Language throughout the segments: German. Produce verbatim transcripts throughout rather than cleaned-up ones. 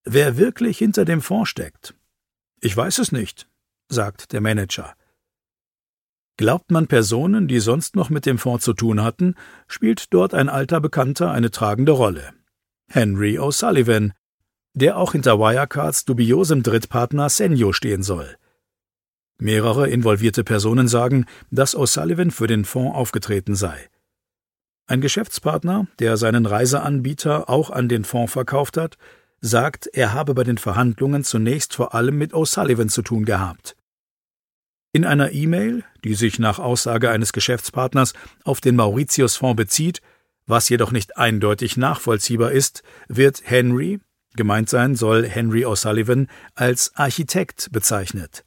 wer wirklich hinter dem Fonds steckt. »Ich weiß es nicht«, sagt der Manager. Glaubt man Personen, die sonst noch mit dem Fonds zu tun hatten, spielt dort ein alter Bekannter eine tragende Rolle. Henry O'Sullivan, der auch hinter Wirecards dubiosem Drittpartner Senyo stehen soll. Mehrere involvierte Personen sagen, dass O'Sullivan für den Fonds aufgetreten sei. Ein Geschäftspartner, der seinen Reiseanbieter auch an den Fonds verkauft hat, sagt, er habe bei den Verhandlungen zunächst vor allem mit O'Sullivan zu tun gehabt. In einer E-Mail, die sich nach Aussage eines Geschäftspartners auf den Mauritius-Fonds bezieht, was jedoch nicht eindeutig nachvollziehbar ist, wird Henry, gemeint sein soll Henry O'Sullivan, als Architekt bezeichnet.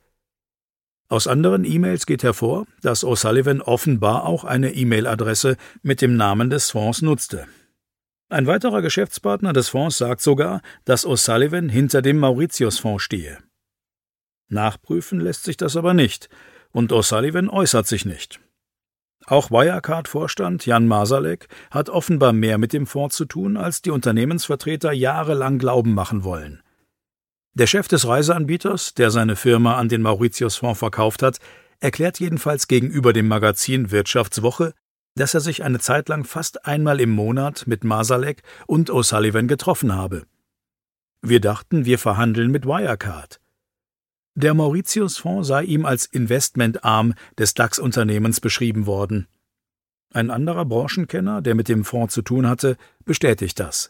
Aus anderen E-Mails geht hervor, dass O'Sullivan offenbar auch eine E-Mail-Adresse mit dem Namen des Fonds nutzte. Ein weiterer Geschäftspartner des Fonds sagt sogar, dass O'Sullivan hinter dem Mauritius-Fonds stehe. Nachprüfen lässt sich das aber nicht, und O'Sullivan äußert sich nicht. Auch Wirecard-Vorstand Jan Marsalek hat offenbar mehr mit dem Fonds zu tun, als die Unternehmensvertreter jahrelang glauben machen wollen. Der Chef des Reiseanbieters, der seine Firma an den Mauritius-Fonds verkauft hat, erklärt jedenfalls gegenüber dem Magazin Wirtschaftswoche, dass er sich eine Zeit lang fast einmal im Monat mit Marsalek und O'Sullivan getroffen habe. Wir dachten, wir verhandeln mit Wirecard. Der Mauritius-Fonds sei ihm als Investmentarm des DAX-Unternehmens beschrieben worden. Ein anderer Branchenkenner, der mit dem Fonds zu tun hatte, bestätigt das.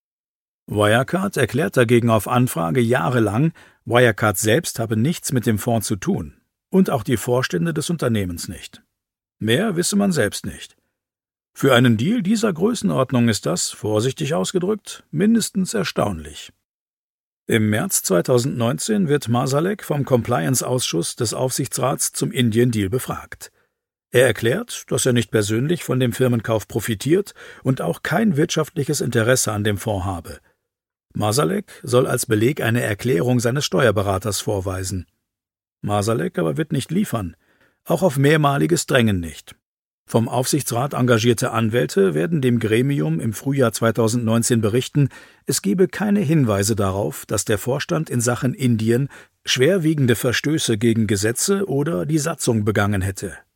Wirecard erklärt dagegen auf Anfrage jahrelang, Wirecard selbst habe nichts mit dem Fonds zu tun und auch die Vorstände des Unternehmens nicht. Mehr wisse man selbst nicht. Für einen Deal dieser Größenordnung ist das, vorsichtig ausgedrückt, mindestens erstaunlich. Im März zweitausendneunzehn wird Marsalek vom Compliance-Ausschuss des Aufsichtsrats zum Indien-Deal befragt. Er erklärt, dass er nicht persönlich von dem Firmenkauf profitiert und auch kein wirtschaftliches Interesse an dem Fonds habe. Marsalek soll als Beleg eine Erklärung seines Steuerberaters vorweisen. Marsalek aber wird nicht liefern, auch auf mehrmaliges Drängen nicht. Vom Aufsichtsrat engagierte Anwälte werden dem Gremium im Frühjahr zweitausendneunzehn berichten, es gebe keine Hinweise darauf, dass der Vorstand in Sachen Indien schwerwiegende Verstöße gegen Gesetze oder die Satzung begangen hätte.